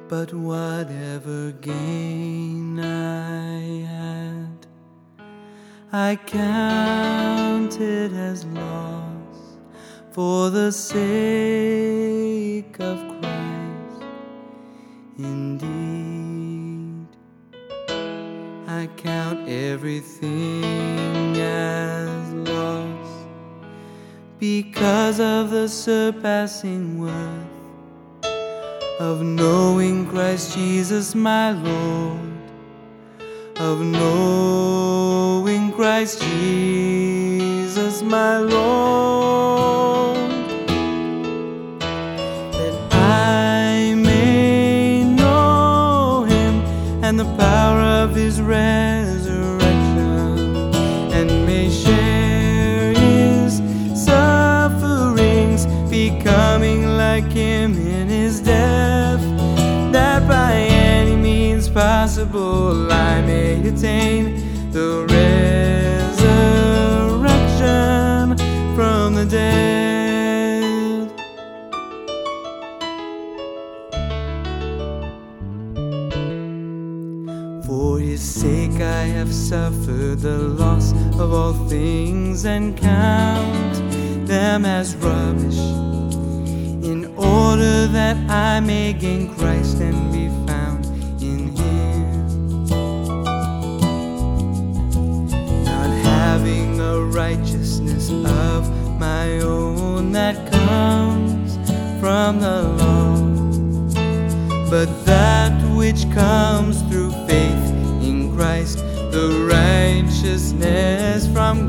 But whatever gain I had, I counted as loss for the sake of Christ. Indeed, I count everything as loss because of the surpassing worth of knowing Christ Jesus my Lord, of knowing Christ Jesus my Lord, that I may know Him and the power of His resurrection, and may share His sufferings, becoming like Him in His death, that by any means possible I may attain the resurrection from the dead. For His sake I have suffered the loss of all things, and count them as rubbish, in order that I may gain Christ and be found in Him, not having a righteousness of my own that comes from the law, but that which comes through faith in Christ, the righteousness from